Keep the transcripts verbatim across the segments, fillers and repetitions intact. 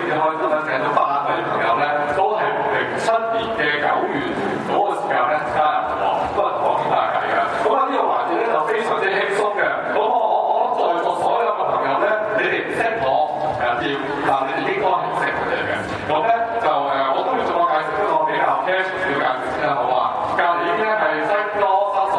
之開心啦！請到八位朋友咧，都係零七年嘅九月嗰個時間咧加入喎，都係同我傾下偈嘅。咁啊呢個環節咧就非常之輕鬆嘅。咁我我我諗在座所有嘅朋友咧，你哋唔識我誒要，但你哋應該係識佢哋嘅。咁咧就誒，我都要做個介紹，一個比較 casual 嘅介紹先啦，好嘛？隔離呢係西哥三嫂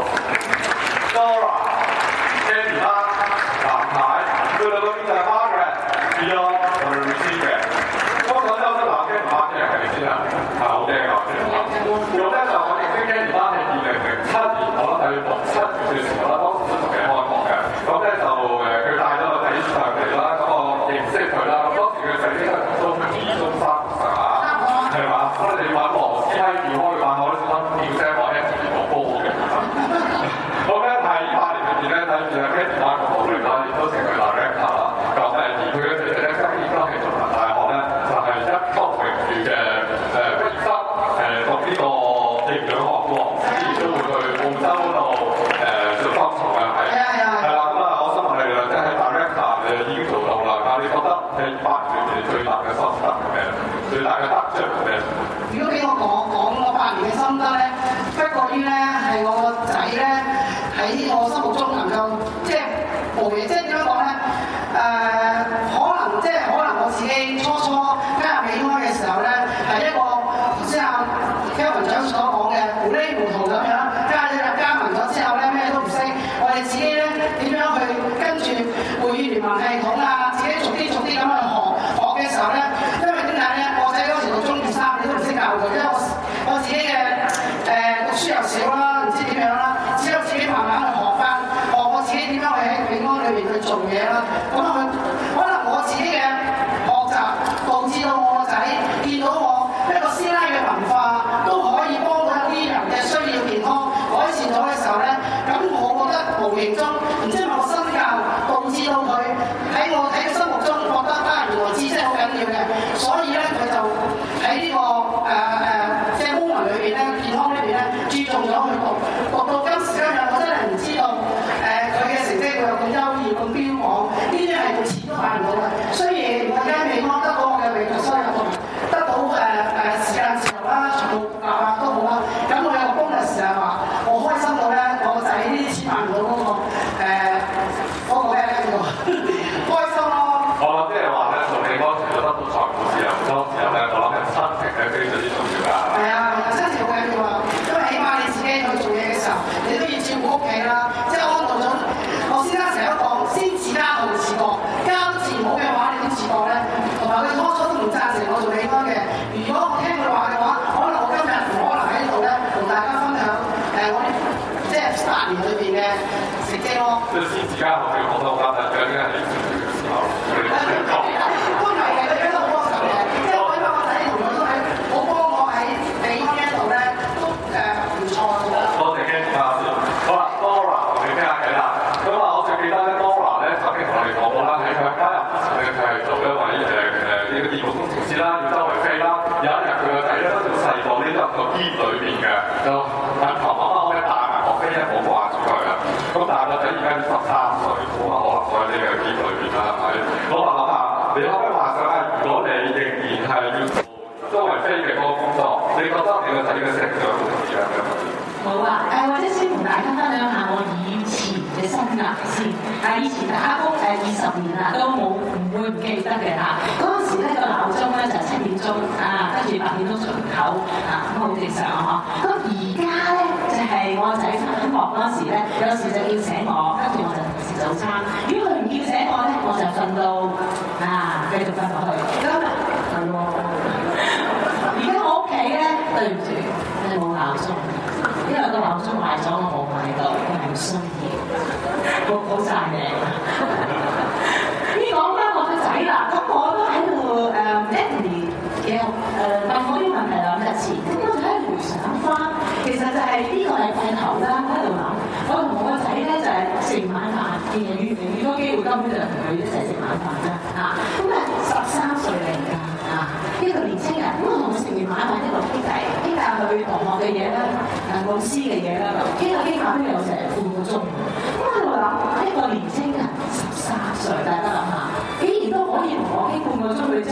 Dora、Candy 啦、藍太，佢兩個邊就係 Margaret、Beyond 同埋 Lucy 嘅。剛才咧我識藍 Candy 媽嘅係咪先啊？係好驚㗎，咁咧就我認識 Candy 媽係二零零七年，我諗係六七月嘅時候啦，當時都仲未開幕嘅。咁咧就誒佢帶咗個仔上嚟啦，咁我認識佢啦。咁當時佢仔咧係中二、中三上下，係嘛？咁你哋揾羅斯閪調開嘅話，我都小心叫聲話 Andy 冇煲嘅。咁咧喺八年裏邊咧，睇住阿 Candy 媽嘅努力啦，亦都成為 director 啦。咁誒而佢嘅姐姐咧，今年都係中文大學咧，就係一級榮譽嘅誒畢業生，誒讀呢個營養學喎，之前都會去澳洲嗰度誒做幫助嘅，係係啦。咁啊，我想問你啦，即係 director 誒已經做到啦，但係你覺得喺八年裏邊最大嘅心得係咩？最大嘅得著係咩？ 如果俾我講講我八年嘅心得咧，不過於咧係我個仔咧喺我心目中能夠即係無嘢，即係點樣講咧？誒、呃，可能即係可能我自己初初加入美開嘅時候咧，係一個頭先阿 Kevin 長所講嘅糊裡糊塗咁樣加咗加盟咗之後咧，咩都唔識，我哋自己咧點樣去跟住會議聯盟系統啊，自己逐啲逐啲咁去學學嘅時候咧，因為點解咧？我仔嗰時讀中二三，你都唔識教佢，因為我我自己嘅誒、呃、讀書又少啦，唔知點樣啦，只有自己慢慢去學翻，學我自己點樣去喺永安裏邊去做嘢啦。咁佢可能我自己嘅學習導致到我個仔見到我一個師奶嘅文化都可以幫到啲人嘅需要健康改善咗嘅時候咧，咁我覺得無形中唔知係咪我身教導致到佢喺我喺佢心目中覺得啊，原來知識好緊要嘅，所以咧佢就喺呢、這個誒誒即係 moment 裏邊咧健康裏邊咧注重咗去讀，讀到今時今日我真係唔知道誒佢嘅成績會有咁優異咁標榜，呢啲係用錢都買唔到嘅。雖然我而家未攞得到我嘅美國收入，得到誒誒、呃、時間自由啦，全部啊啊都好啦。咁我有個 bonus 就係話，我開心到咧，我個仔呢啲錢買唔到嗰、那個誒嗰、呃那個咩咧叫開心咯。 我諗即係話咧，做美國除咗得到財務自由，當時候咧，我諗係親情係非常之重要㗎。 係啊，親情好緊要啊，因為起碼你自己去做嘢嘅時候，你都要照顧屋企啦，即係安度咗。我先生成日都講，先自家後自覺，家都自唔好嘅話，你點自覺咧？同埋佢初初都唔贊成我做美安嘅。如果我聽佢話嘅話，可能我今日唔可能喺呢度咧，同大家分享誒、呃、我啲即係八年裏邊嘅成績咯。 即係先自家後自覺都好啱，但係最緊係你做嘅時候，你哋講。 都係嘅，佢哋都好幫手嘅，即係我因為我仔同佢都喺好幫我喺美安呢一度咧，都誒唔錯嘅。 多謝 Candy 媽先。好啦 ，Dora 同你傾下偈啦。咁啊，我最記得咧 ，Dora 咧曾經同我哋講過啦，喺佢加入之前咧，佢係做一位誒誒呢個電腦工程師啦，要周圍飛啦。有一日佢個仔咧都仲細個，呢入個篋裏邊嘅，就問求媽媽可以帶埋我飛咧，唔好掛住佢啊。咁但係個仔而家十三歲，冇乜可能喺呢個篋裏邊啦，係咪？我話諗下，你可唔可以話想啊？如果你仍然係要做周圍飛嘅嗰個工作，你覺得你個仔嘅成長會點樣嘅？ 好啊，誒或者先同大家分享下我以前嘅生涯先。啊，以前打工誒二十年啦，都冇唔會唔記得嘅嚇。嗰陣時咧個鬧鐘咧就係七點鐘啊，跟住八點鐘巡口啊，咁好正常啊嗬。咁而家咧就係、是、我仔返學嗰陣時咧，有時就叫醒我，跟住我就食早餐。如果佢唔叫醒我咧，我就瞓到啊繼續瞓落去。咁係喎。而家我屋企咧，對唔住，你冇鬧鐘。因為個鬧鐘壞咗，我冇買到，我係唔需要，我好晒命。呢講翻我個仔啦，咁我都喺度誒 Anthony 嘅誒問我啲問題兩日前，咁我就喺度回想翻，其實就係呢個禮拜頭啦，喺度諗，我同我個仔咧就係食完晚飯，見人越嚟越多機會，根本就同佢一齊食晚飯啦，嚇，咁啊十三歲嚟㗎，嚇，一個年青人，咁我同佢食完晚飯一路傾偈，傾下佢同學嘅嘢啦。老師嘅嘢啦，傾下傾下都有成半個鐘。咁喺度諗，一個年青人十三歲，大家諗下，竟然都可以同我傾半個鐘，佢真係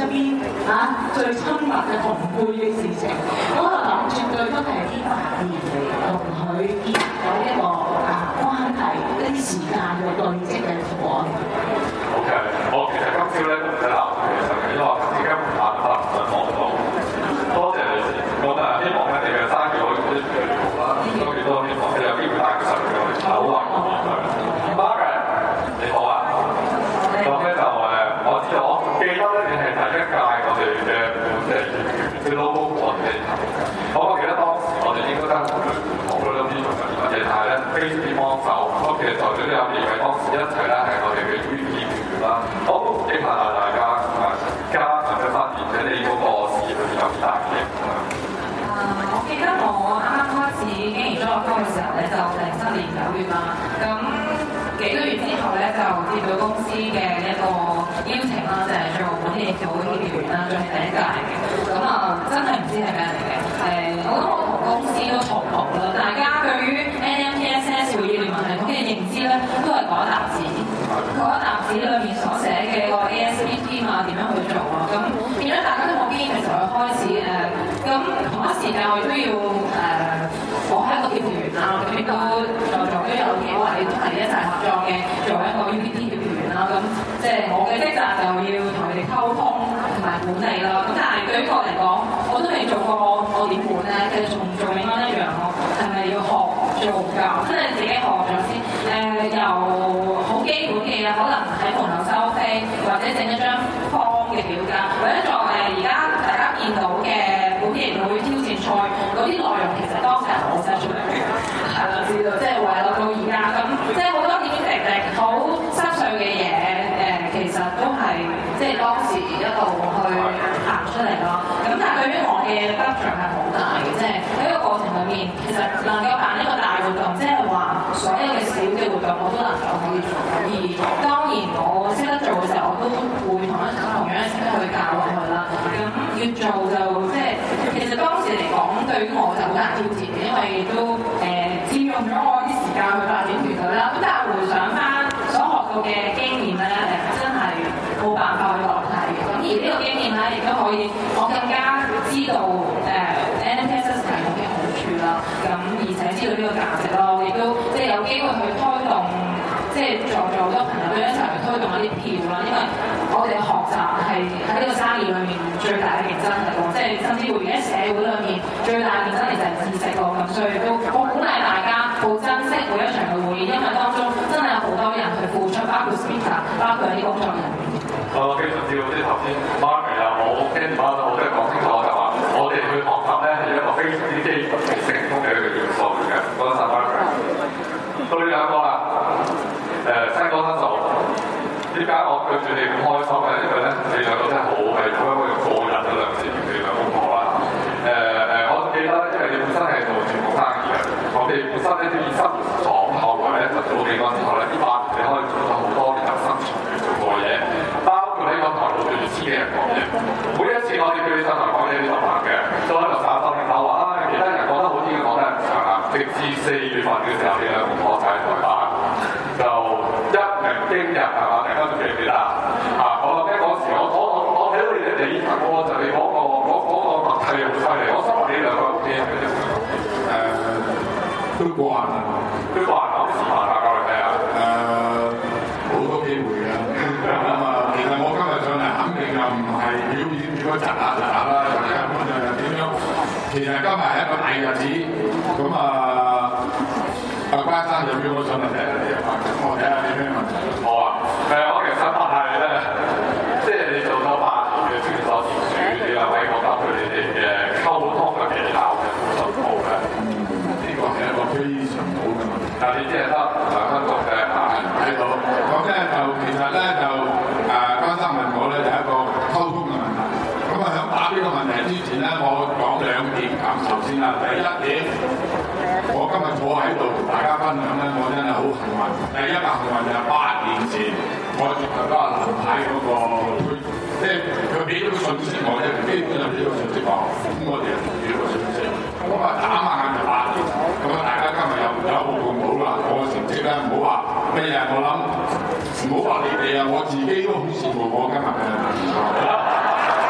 側邊啊最親密嘅同輩嘅事情，咁我諗絕對都係呢八年嚟同佢建立到一個啊關係，一啲時間嘅累積嘅果。 OK， 我其實今朝咧都唔使鬧佢嘅，因為我今次根本冇可能唔講到。多謝女士，咁啊希望咧你嘅生意可以越嚟越好啦，多越多希望你有機會帶佢上嚟我哋好啊。Margaret， 你好啊。咁咧就誒，我知道我記得咧你係第一屆我哋嘅本地嘅 local coordinator。我記得當時我哋應該都係同好多啲做緊乜嘢，但係咧非常之幫手。咁其實在座都有幾位當時一齊咧係我哋嘅 V P 啦。我都唔記得下大家誒加上嘅發言，你哋嗰個事業裏面有幾大嘅影響？ 誒，我記得我啱啱開始經營咗個區嘅時候咧，就零七年九月啦。咁幾個月之後咧，就接到公司嘅一個邀請啦，就係做本地協會協調員啦，仲係第一屆嘅。咁啊，真係唔知係咩嚟嘅。誒，我諗我同公司都重疊啦，大家對於 N M P S S 會議聯盟系統嘅認知咧，都係嗰一沓紙，嗰一沓紙裏面所寫嘅個 A S B T 啊，點樣去做啊？咁變咗大家都冇經驗嘅時候，開始誒，咁、呃、同一時間我亦都要誒、呃，我係一個協調員啦，咁亦都在座都有幾位都係一齊合作嘅，做一個 U P T 協調員啦。咁即係我嘅職責就要同佢哋溝通同埋管理啦。咁但係對於我嚟講，我都未做過，我點管咧？其實同做永安一樣，我係咪要學做㗎？真係自己學咗先。誒、呃，由好基本嘅嘢，可能喺門口收飛，或者整一張 form 嘅表格，或者做誒而家大家見到嘅本地協會挑戰賽嗰啲內容，其實當時係我寫出嚟嘅，係啦，知道，即係為我到而家咁，即係好多點點滴滴好濕碎嘅嘢，誒、呃，其實都係即係當時一路去行出嚟咯。咁但係對於我嘅得著係好大嘅，即係喺個過程裏面，其實能夠辦一個大活動，即係話所有嘅小嘅活動我都能夠可以做。而當然我識得做嘅時候，我都會同一同樣嘅識得去教落去啦。咁越做就即係其實當時嚟講，對於我就好難挑戰嘅，因為都誒佔用咗我啲時間去發展團隊啦。咁但係回想翻所學到嘅經驗咧，誒真係冇辦法去代替嘅。咁而呢個經驗咧，亦都可以我更加知道誒 N M P S S 系統嘅好處啦。咁而且知道呢個價值咯，亦都即係有機會去推動，即係在座好多朋友都一齊去推動一啲票啦。因為我哋嘅學習係喺呢個生意裏面最大嘅競爭力咯，即係甚至乎而家社會裏面最大嘅競爭力就係知識咯。咁所以都我鼓勵大家好珍惜每一場嘅會議，因為當中真係有好多人去付出，包括 speaker， 包括一啲工作人員。 我非常之好，即係頭先 Margaret 又好 Andy 又好，都係講清楚就話，我哋去學習咧係一個非常之基本嘅成功嘅一個元素嚟嘅。多謝 Margaret。到你兩個啦，誒新哥新嫂，點解我對住你咁開心咧？因為咧你兩個真係好係咁樣用個人嗰兩字你兩公婆啦。誒誒，我記得因為你本身係做傳統生意嘅，我哋本身咧啲生活廠後來咧就做幾個之後咧，呢八年你可以做咗好多年有生存嘅做過嘢。喺個台度對住千幾人講嘢，每一次我哋叫你上台講嘢，你就煩嘅，都喺度耍心面口話啊，其他人講得好啲嘅講得唔長啦。直至四月份嘅時候，你兩公婆就喺台灣，就一鳴驚人係嘛？大家仲記唔記得啊？啊，我諗緊嗰時，我我我我睇到你哋你我就你嗰個嗰嗰個默契好犀利，我心話你兩個 O K 嘅啫。誒，都過癮啦，都過癮，我示範下教你睇下。誒，好多機會嘅。其實我今日上嚟肯定又唔係表演咗窒下窒下啦，大家咁就點樣？其實今日係一個大日子，咁啊，阿關生就叫我上嚟睇下你嘅發言，我睇下你咩問題。好啊，誒，我其實想問下你咧，即係你做咗八年嘅傳統業主，你兩位覺得佢哋嘅溝通嘅技巧嘅進步咧？呢個係一個非常好嘅問題。但係你只係得兩分鐘嘅嚇喺度，咁咧就其實咧就。誒關生問我咧就係一個溝通嘅問題，咁啊喺答呢個問題之前咧，我講兩點感受先啦。第一點，我今日坐喺度同大家分享咧，我真係好幸運。第一個幸運就係八年前我接受咗阿林太嗰個，即係佢俾咗個信息我啫，基本上俾咗個信息我，咁我哋就同住呢個信息。咁啊眨下眼就八年，咁啊大家今日又有好咁好啦，我嘅成績咧唔好話咩嘢，我諗。唔好話你哋啊，我自己都好羨慕我今日嘅。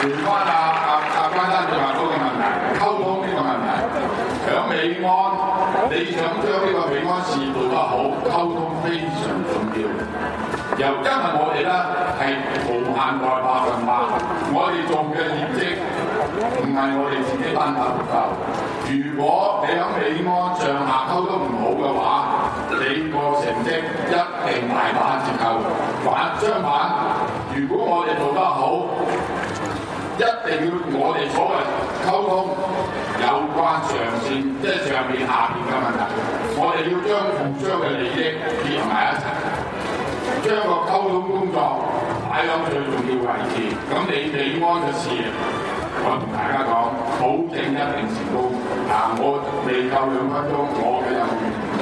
回翻阿阿阿關生最話嗰個問題，溝通呢個問題，響美安，你想將呢個美安事做得好，溝通非常重要。由因為我哋咧係無限代百分百，我哋做嘅業績唔係我哋自己單打獨鬥。如果你喺美安上下溝通唔好嘅話，你個成績一定大打折扣。反相反，如果我哋做得好，一定要我哋所謂溝通有關上線，即係上面下邊嘅問題，我哋要將互相嘅利益結埋一齊。將個溝通工作擺喺最重要位置，咁你美安嘅事，我同大家講，保證一定成功。嗱，我未夠兩分鐘，我嘅任務完咗。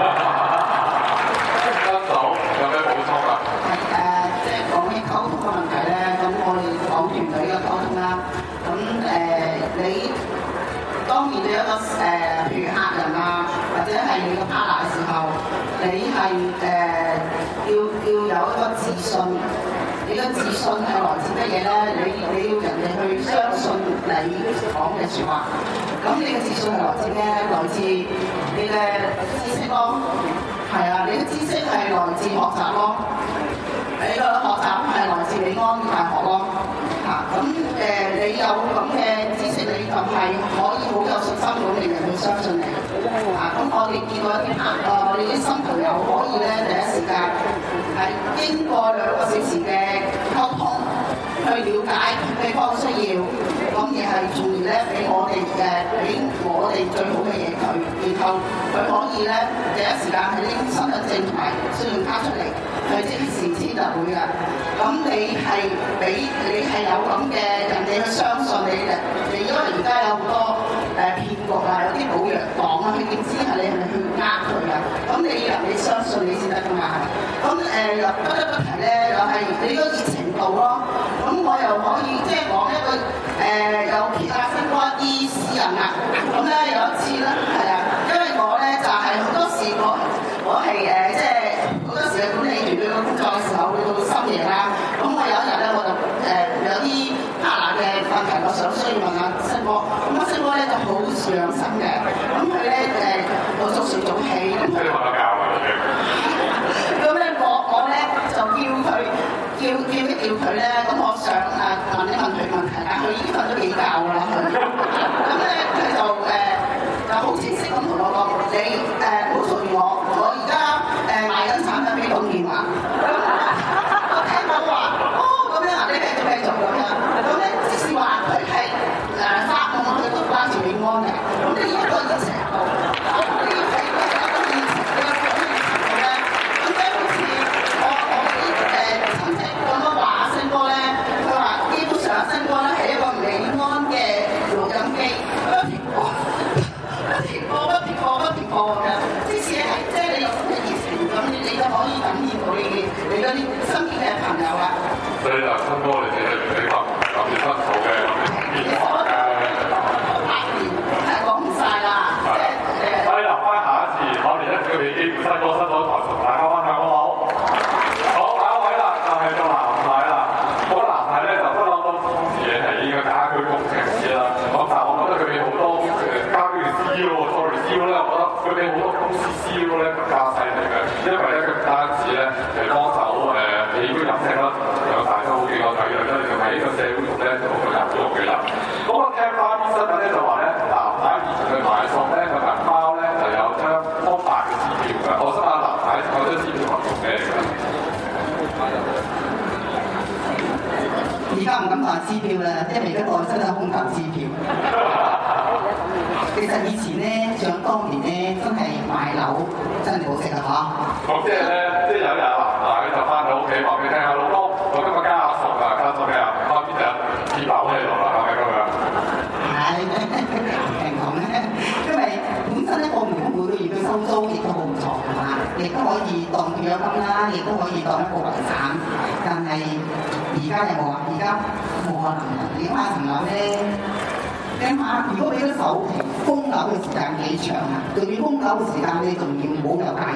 跟手有咩補充啊？ 係誒，即係講起溝通嘅問題咧，咁我哋講團隊嘅溝通啦，咁誒、呃、你當然你有一個誒，譬如客人啊，或者係你個 partner 嘅時候，你係誒。呃要要有一個自信，你個自信係來自乜嘢咧？你你要人哋去相信你講嘅説話。咁你嘅自信係來自咩？來自你嘅知識咯，係啊，你嘅知識係來自學習咯。你個學習係來自美安大學咯。嚇，咁誒，你有咁嘅知識，你就係可以好有信心咁令人去相信你。啊，咁我哋見過一啲客，啊，我哋啲新朋友可以咧第一時間係經過兩個小時嘅溝通，去了解對方需要，咁而係從而咧俾我哋誒俾我哋最好嘅嘢佢，然後佢可以咧第一時間係拎身份證同埋信用卡出嚟，佢即時先就會㗎。咁你係俾你係有咁嘅人哋去相信你嘅，你因為而家有好多誒騙局啊，有啲保藥黨啊，佢點知係你係咪去呃佢啊？咁你要人哋相信你先得㗎嘛。咁誒又不得不提咧，又係你個熱情度咯。咁我又可以即係講一個誒有其他相關啲私人啊。咁咧有一次咧係啊，因為我咧就係、是、好多時我我係誒即係好多時嘅管理團隊嘅工作嘅時候會到深夜啦。咁我有一日咧我就誒、呃、有啲 partner 嘅問題，我想需要問下新哥。咁啊新哥咧就好上心嘅，咁佢咧誒我早睡早起。咁你瞓得覺啊？ 咁咧我我咧就叫佢叫叫一叫佢咧，咁我想誒問你問佢問題，但佢已經瞓咗幾覺㗎啦。咁咧佢就誒、呃、就好清晰咁同我講，你誒唔好嘈住我，我而家誒賣緊產品俾董建華。我聽到話哦咁樣啊，你繼續繼續咁樣。咁咧即使話佢係誒發夢，佢都關住美安嘅。咁呢一個熱情度，咁呢係一個熱情嘅講熱情度咧。咁即係好似我我啲誒親戚咁樣話阿星哥咧，佢話基本上阿星哥咧係一個美安嘅錄音機，不停播，不停播，不停播，不停播咁樣。即使係即係你有咁嘅熱情，咁你你就可以感染到你你嗰啲身邊嘅朋友啦。 所以就新哥你哋你你發特別辛苦嘅變化嘅。 係講唔晒啦，即係誒。 所以留翻下一次，我哋一個俾機會新哥新哥台同大家分享好唔好？好，下一位啦，就係個男仔啦。嗰個男仔咧就不嬲都從事嘅係呢個家居工程師啦。咁但係我覺得佢俾好多誒家居嘅 C E O，sorry C E O 咧，我覺得佢俾好多公司 C E O 咧更加犀利嘅，因為咧佢唔單止咧係幫手誒起居飲食啦，有大家好幾個仔女咧，仲喺呢個社會度咧做個入咗嘅人。咁我聽翻啲新聞咧就話咧，男仔以前去買餸咧，個銀包咧就有張方大嘅支票嘅。我想問男仔嗰張支票係做咩嘅？ 而家唔敢話支票啦，因為而家代真係空頭支票。其實以前咧，想當年咧，真係買樓真係好食啊嚇！ 咁即係咧，即係有日男仔就翻到屋企話俾你聽下，老公，我今日加熟啊，加咗咩啊？開邊隻鐵樓喺度啦，係咪咁樣？ 係平講咧，因為本身咧，我唔每個月嘅收租亦都好唔錯㗎嘛，亦都可以當退休金啦，亦都可以當一個遺產。但係而家有冇啊？而家冇可能啦！而家買層樓咧。你下，如果俾咗首期，供樓嘅時間幾長啊？仲要供樓嘅時間，你仲要唔好有大病喎。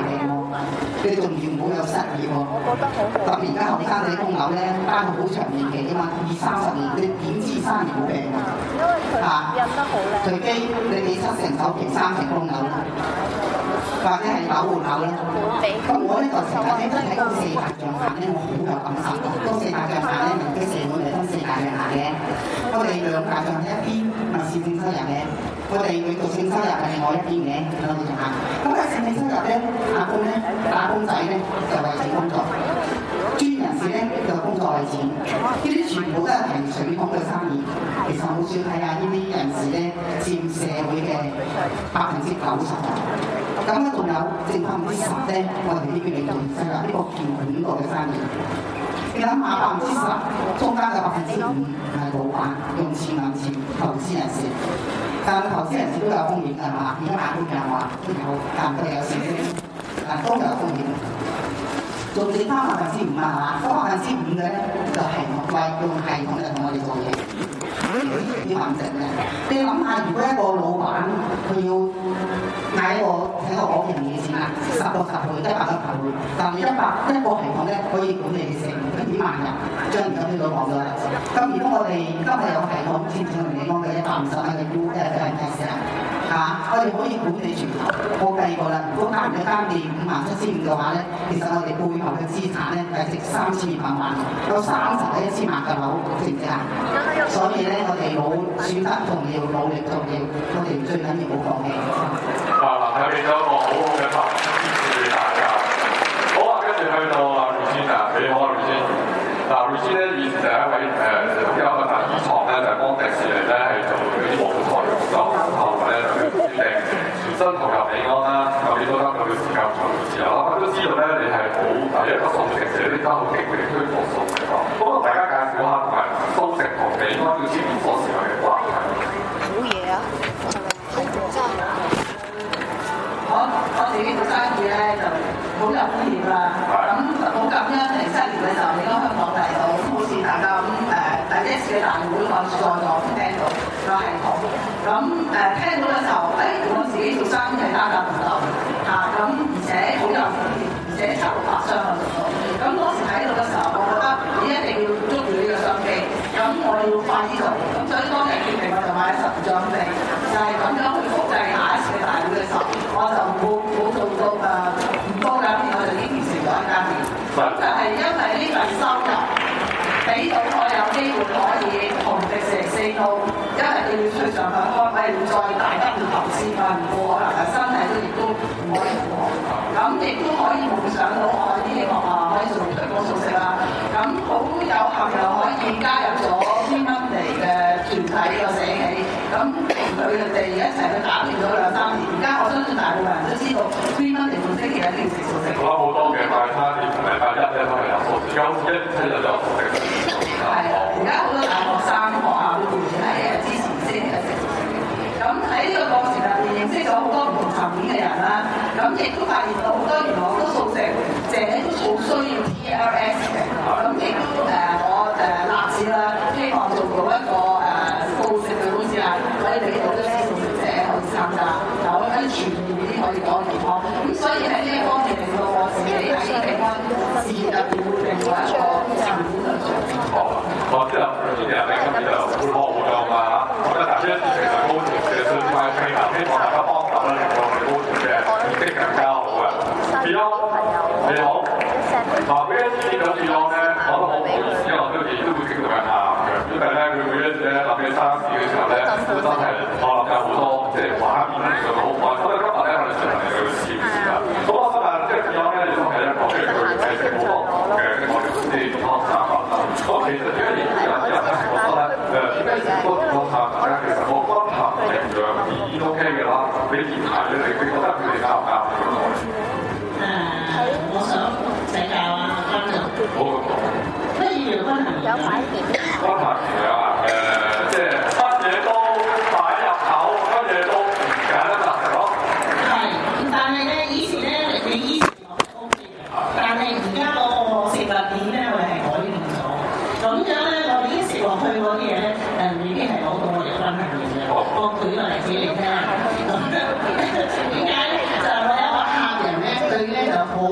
你仲要唔好有失業喎。特別而家後生仔供樓咧，單係好長年期啊嘛，二三十年，你點知三年冇病啊？嚇！除非你俾七成首期，三成供樓啦，或者係樓換樓啦。咁我呢就成日咧睇嗰四大象限咧，我好有感受。嗰四大象限咧，民基社會咪分四大象限嘅。我哋兩大象限一邊咪市政收入嘅，我哋佢做性收入係另外一邊嘅兩大象限。咁喺市政收入咧，打工咧，打工仔咧就為錢工作，專業人士咧就工作為錢。呢啲全部都係平水桶嘅生意。其實好少睇下呢啲人士咧佔社會嘅百分之九十。咁咧仲有剩翻百分之十咧，我哋呢叫領導收入，呢個叫管個嘅生意。你諗下百分之十，中間嘅百分之五係老闆用錢揾錢，投資人士。但係投資人士都有風險㗎嘛，而家買股票話都有，但係有時咧，但都有風險。仲剩翻百分之五啊，係嘛？嗰百分之五嘅咧就係為用系統嚟同我哋做嘢，要穩陣嘅。你諗下，如果一個老闆佢要嗌我請我講人嘢先啦，十個十倍，一百個十倍，但係一百一個系統咧可以管理成幾萬人，將而家呢度講咗啦。咁如果我哋今日有系統，先至同你講嘅一百五十蚊嘅 U 誒嘅 S 啊，嚇，我哋可以管理全球。我計過啦，如果加唔加間店五萬七千五嘅話咧，其實我哋背後嘅資產咧係值三千二百萬，有三十一千萬嘅樓，知唔知啊？所以咧，我哋冇選擇重要，努力重要，我哋最緊要冇放棄。 啊，嗱，睇變咗一個好好嘅發展支持大家。好啊，跟住去到啊雷先啊，你好啊雷先。嗱，雷先咧以前就係一位誒有一個大耳床咧，就係幫迪士尼咧係做嗰啲舞台嘅工作，後來咧就決定全身投入美安啦。舊年都得到嘅時間做時候啦，我都知道咧你係好第一個素食者，呢家好激烈推廣素食喎。咁啊，大家介紹下同埋素食同美安要牽連所時候嘅關係。 好嘢啊！真係我我自己做生意咧就好有經驗啦，咁好感恩零七年嘅時候嚟到香港嚟到，好似大家咁誒第一次嘅大會我在座聽到個系統，咁誒、呃、聽到嘅時候，誒、哎、我自己做生意係單價唔夠嚇，咁、啊、而且好有經驗，而且七六八雙啊做到，咁當時睇到嘅時候，我覺得你一定要捉住呢個商機，咁我要快啲做，咁所以當日決定我就買十張地，就係、是、咁樣去複製下一次嘅大會嘅時候。我就冇冇做到誒唔多兩年，我就已經完成咗一間店。咁就係因為呢份收入，俾到我有機會可以同迪士尼 say no，因為佢要出上去開位，要再大筆嘅投資，佢唔過可能身體都亦都唔可以負荷。咁亦都可以夢想到我啲學校可以做推廣素食啦。咁好有幸又可以加入咗天蚊嚟嘅團體個社企，咁同佢哋一齊去打拼咗兩三年。而家我相信大部分人都知道天蚊嚟做星期一定要食素食。 講好多嘅快餐店同埋快一咧都係有素食，而家好似一出就有素食。 係啊，而家好多大學生學校都會係誒支持星期一食素食。咁喺呢個過程入邊認識咗好多唔同層面嘅人啦，咁亦都發現到好多原來好多素食者都好需要 T L S 嘅，咁亦都誒我誒立志啦，希望做到一個誒素食嘅公司啊，可以俾到啲素食者去參加，有一啲全面啲可以講健康。咁所以喺呢一方面令到我自己喺平安事業入邊會另外一個層面去做。 好，我知道呢啲人咧今日就會學好多嘛嚇，咁咧但係呢一次其實高條嘅最快推拿，希望大家幫手咧，令到我哋高條嘅意識更加好嘅。Beyond 你好，嗱每一次見到 Beyond 咧，我都好唔好意思，我都亦都會激到人喊嘅，因為咧佢每一次咧諗起生事嘅時候咧，都真係我諗有好多即係畫面嚟嘅好玩。咁啊今日咧我哋上嚟嚟到試試啦。咁我今日即係 Beyond 咧，亦都係一個即係佢係食好多嘅我哋啲健康產品啦。咁其實點解年輕人啲人咧覺得咧誒點解食多健康產品咧？其實我均衡營養已經 OK 嘅啦，你點睇咧？你你覺得佢哋啱唔啱？ 誒，我想請教啊，君總。 好咁講。 乜嘢叫均衡營養？ 均衡營養啊，誒，即係乜嘢都擺入口，乜嘢都唔揀得就食咯。 係，但係咧，以前咧，你以前我係 O K 嘅，但係而家個食物鏈咧，我哋係改變咗。咁樣咧，我哋已經食落去嗰啲嘢咧，誒，未必係攞到我哋均衡營養。我舉個例子嚟聽。點解咧？就係我有個客人咧，佢咧就好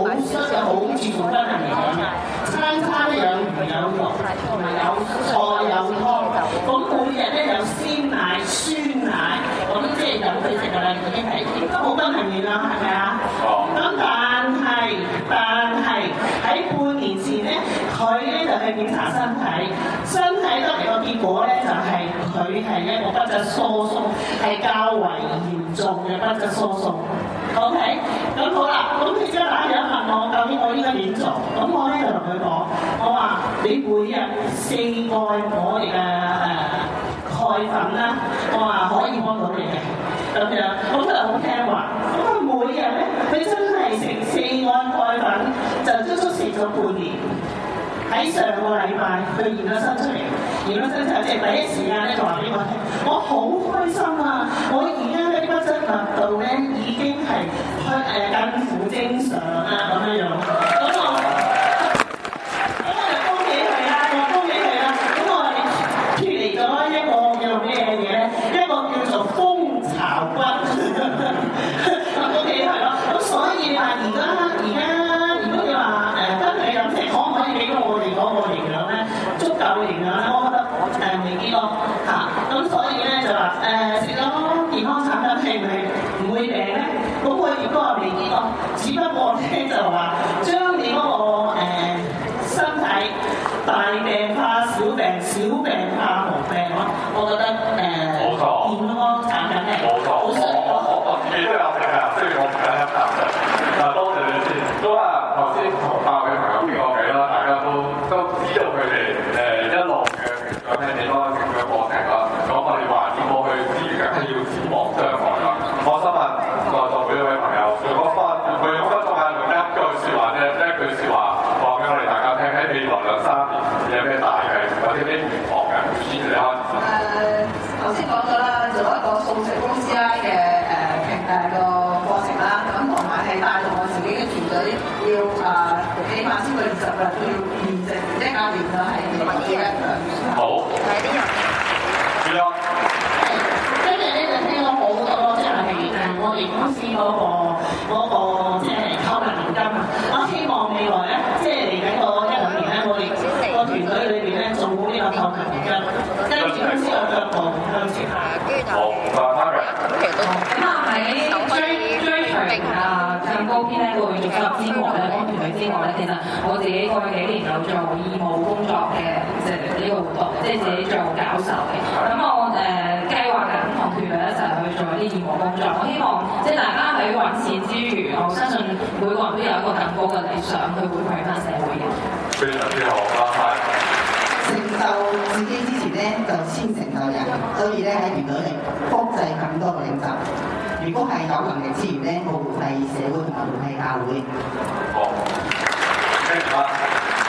面啦，係咪啊？ 哦。 咁但係但係喺半年前咧，佢咧就去檢查身體，身體得嚟個結果咧就係佢係一個骨質疏鬆，係較為嚴重嘅骨質疏鬆。OK， 咁好啦，咁佢即刻打電話問我究竟我應該點做？咁我咧就同佢講，我話你每日四蓋我哋嘅誒鈣粉啦，我話可以幫到你嘅咁樣，咁佢就好聽話。咁佢每日咧，佢真係食四蓋鈣粉，就足足食咗半年。喺上個禮拜佢驗咗身出嚟，驗咗身之後即係第一時間咧就話俾我聽，我好開心啊！我而家咧啲骨質密度咧已經係去誒近乎正常啊咁樣樣。咁我咁我就恭喜佢啦，我恭喜佢啦。咁我哋脫離咗一個叫做咩嘢咧？一個叫做蜂巢骨。我恭喜佢咯。咁所以你話而家而家如果你話誒跟佢飲食，可唔可以俾到我哋嗰個營養咧？足夠嘅營養咧，我覺得誒未必咯嚇。咁所以咧就話誒食咗健康產品係咪唔會病咧？咁我亦都話未必咯。只不過咧就話將你嗰、那個、呃、身體大病化小病，小病化無病咯。我覺得誒冇錯，健康產品係冇錯。我我我自己都有食㗎，雖然我唔緊一啖嘅。嗱，多謝你先。都話頭先同教嘅朋友傾過偈啦，大家都都知道佢哋誒一路嘅成長係點樣成長過程啦。咁我哋話要過去之餘，梗係要展望將來啦。我想問在座每一位朋友，用嗰分，佢用分鐘眼用一句説話啫，一句説話話俾我哋大家聽，喺未來兩三年有咩大計或者咩願望嘅？先嚟開始。 誒，頭先講咗啦，做一個素食公司啦嘅誒平誒個過程啦，咁同埋係帶動我自己嘅團隊要誒起碼超過二十日要完成，即係教練就係我嘅一樣。 好。 係啲人。 係啊。 跟住咧就聽咗好多，即係誒我哋公司嗰個嗰個即係購物年金啊！我希望未來咧，即係嚟緊個一兩年咧，我哋個團隊裏邊咧做好呢個購物年金，跟住公司有腳步向前行。 好，阿 Margaret。 咁啊喺追追隨啊唱高編咧，會做收入之外咧，幫團隊之外咧，其實我自己過去幾年有做義務工作嘅，即係呢個活動，即係自己做教授嘅。咁我誒計劃緊同團隊一齊去做一啲義務工作。我希望即係大家喺揾錢之餘，我相信每個人都有一個更高嘅理想去回饋翻社會嘅。 非常之好，阿太。 成就自己之前咧，就先成就人，所以咧喺團隊嚟複製更多嘅領袖。如果係有能力之餘咧，我會係社會同埋會係教會。 好，聽唔聽？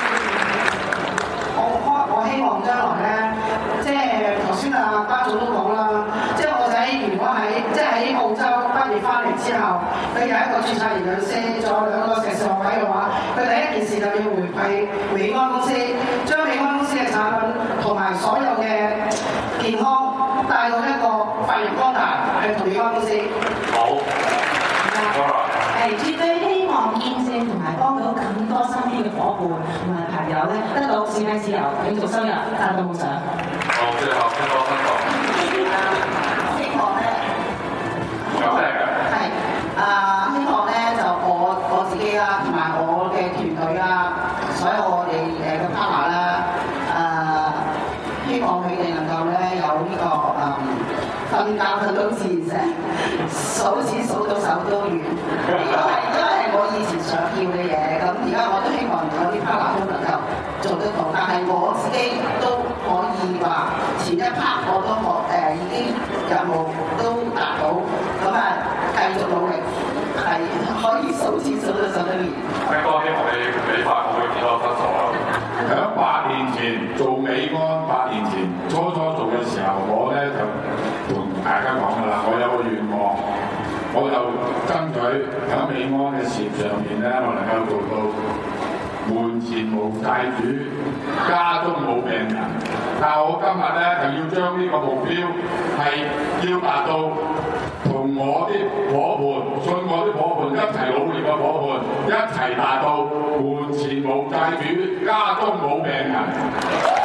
我開我希望將來咧，即係頭先阿巴總都講啦，即係我仔如果喺即係喺澳洲畢業翻嚟之後，佢有一個註冊營養師，仲有兩個碩士學位嘅話，佢第一件事就要回饋美安公司，將美安公司嘅產品同埋所有嘅健康帶到一個發揚光大，係同美安公司。 好。 係絕對希望見證同埋幫到更多身邊嘅伙伴同埋朋友咧，得到自己自由、永續收入、達到夢想。 好，最後聽多分鐘。 希望咧， 有咩嘅？ 係啊，希望咧就我我自己啦，同埋我嘅團隊啦，所有我哋誒嘅 partner 啦，誒希望佢哋能夠咧有呢個誒瞓覺瞓到自然醒，數錢數到手都軟。呢個係因為係我以前想要嘅嘢，咁而家我都希望有啲 partner 都能夠做得到，但係我自己都可以話前一 part 我都學誒、呃、已經任務都達到，咁啊繼續努力，係可以數錢數到手都軟。 聽哥希望你美化我會見到分數啦。 喺八年前做美安，八年前初初做嘅時候，我咧就同大家講㗎啦，我有個願望，我就爭取喺美安嘅事業上面咧，我能夠做到門前無債主，家中冇病人。但係我今日咧就要將呢個目標係要達到同我啲伙伴、信我啲伙伴一齊努力嘅伙伴，一齊達到門前無債主，家中冇病人。